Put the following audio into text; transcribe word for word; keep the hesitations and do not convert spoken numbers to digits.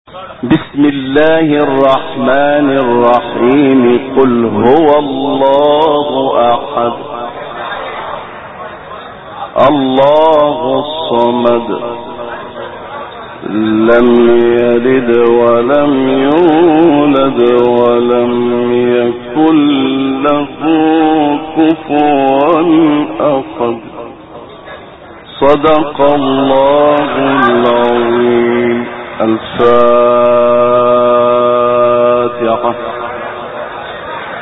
بسم الله الرحمن الرحيم. قل هو الله أحد الله الصمد لم يلد ولم يولد ولم يكن له كفوا أحد. صدق الله العظيم. الفاتحة.